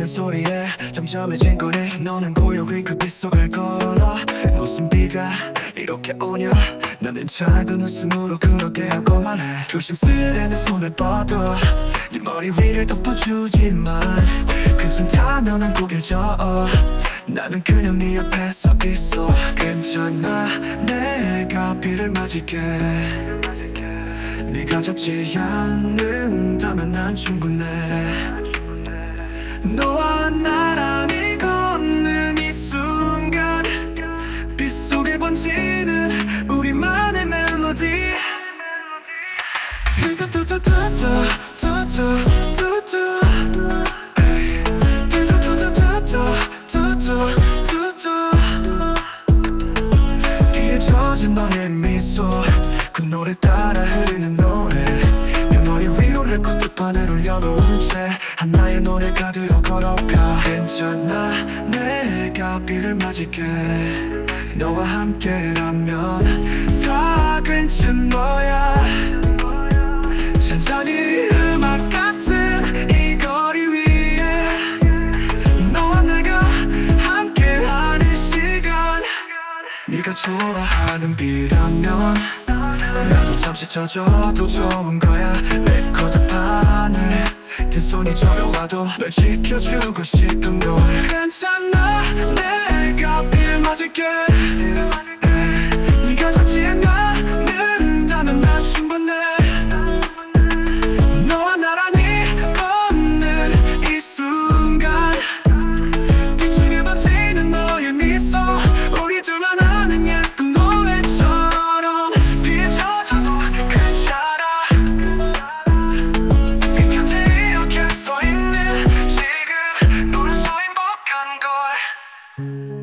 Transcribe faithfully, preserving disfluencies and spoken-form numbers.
소리에 잠잠해진 거리. 너는 고요히 그 빗속을 걸어. 무슨 비가 이렇게 오냐. 나는 작은 웃음으로 그렇게 하고 말해. 조심스레 내 손을 뻗어 네 머리 위를 덮어주지만 괜찮다면 난 고개를 저어. 나는 그냥 네 옆에 서 있어. 괜찮아 내가 비를 맞을게. 네가 젖지 않는다면 난 충분해. 너와 나란히 걷는 이 순간 빗속에 번지는 우리만의 멜로디. 뚜뚜뚜뚜뚜뚜뚜뚜 에이. 뚜뚜뚜뚜뚜뚜뚜뚜 비에 젖은 너의 미소 그 노래 따라 흐르는 노래. 내 머리 위로 내 콧대판을 올려놓은 채 하나의 노래가 되어 걸어가. 괜찮아 내가 비를 맞을게. 너와 함께라면 다 괜찮은 거야. 천천히 음악 같은 이 거리 위에 너와 내가 함께하는 시간. 네가 좋아하는 비라면 나도 잠시 젖어도 좋은 거야. 레코드판을 든 손이 저려와도 널 지켜주고 싶은 걸. 괜찮아 내가 비를 맞을게. 네가 잡지 않는다면 난 충분해. 너와 나란히 걷는 이 순간 빗속에 번지는 너의 미소 우리 둘만 아는 예쁜 노래처럼. 비에 젖어도 괜찮아 네 곁에 이렇게 서 있는 지금 너를 서 행복한 걸.